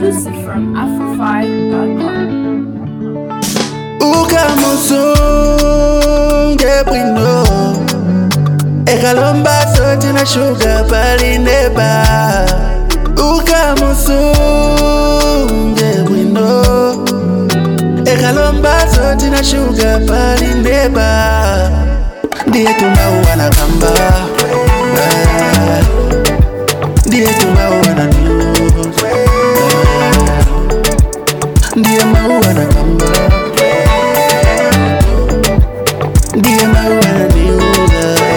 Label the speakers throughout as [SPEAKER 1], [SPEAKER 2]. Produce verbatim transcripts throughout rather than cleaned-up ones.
[SPEAKER 1] Exclusive from Afrofy dot com.
[SPEAKER 2] Ukamusunge bwino Ekalomba sote na sugar pali neba Ukamusunge bwino Ekalomba sote na sugar pali neba Ndiye tumawana kamba Ndiye tumawana news Ndiye mawana kamba Ndiye mawana news.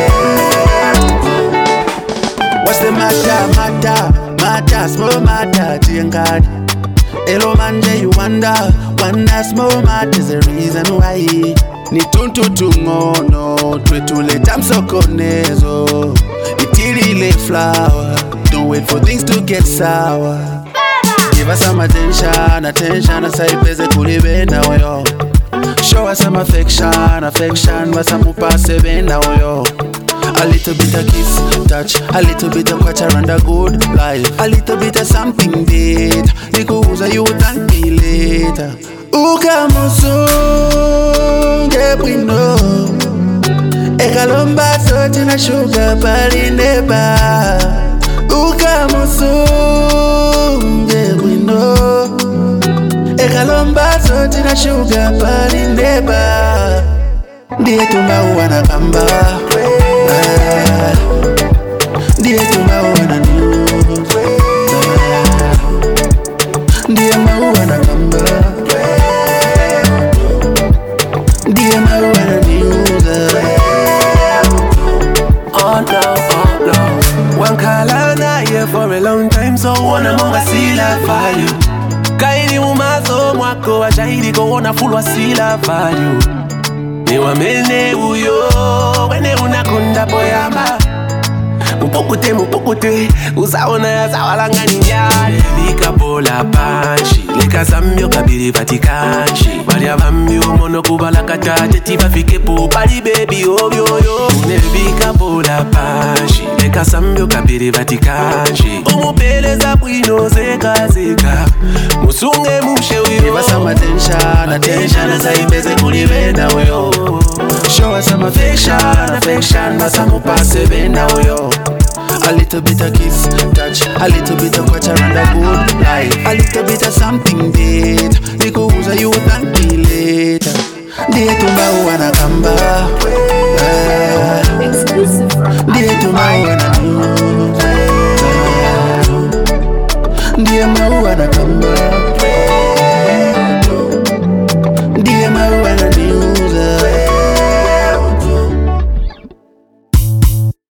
[SPEAKER 2] What's the matter, matter, matter, small matter, Tiangad. Hello manje, you wonder, wonder small matter is the reason why. Ni tuntu tungono, twetule tamsokonezo. Itilile flower, don't wait for things to get sour. Give us some attention, attention, asaipeze kulibe na yo. Show us some affection, affection, wasamupase benda yo. A little bit of kiss, touch, a little bit of catch around a good life. A little bit of something date, nikuuza you thank me later. Ukamusunge bwino Ekalomba sote na sugar pali neba Ukamusunge bwino Ekalomba sote na sugar pali neba Ndiye tumawana kamba Ndiye tumawana news Ndiye mawana kamba Ndiye mawana news.
[SPEAKER 3] Oh no, oh no. One color na here for a long time, so wanna monga sila value. Kaini umazo mwako wa shahidi kuona full wa sila value. Ni wamene uyo, wene unakonda boyama. Mupukute, mupukute, usaona ya zawalanga ninyari. Lika bola panshi, lika zambio kabiri vatikanshi. Bali avambio mono kubala katate, tiba fike po, bali baby obyo yo. Nebika bola panshi, lika zambio kabiri vatikanshi. Umupeleza bwino zeka zeka, musunge mushe uyo.
[SPEAKER 2] Give us some attention, attention, asaipeze kulibenda uyo. Show us some affection, affection, wasamupase benda uyo. A little bit of kiss, touch, a little bit of catch around a good life. A little bit of something date, nikuuza you thank me later. Ndiye tumawana kamba
[SPEAKER 1] Exclusive from
[SPEAKER 2] Ndiye tumawana news Ndiye mawana kamba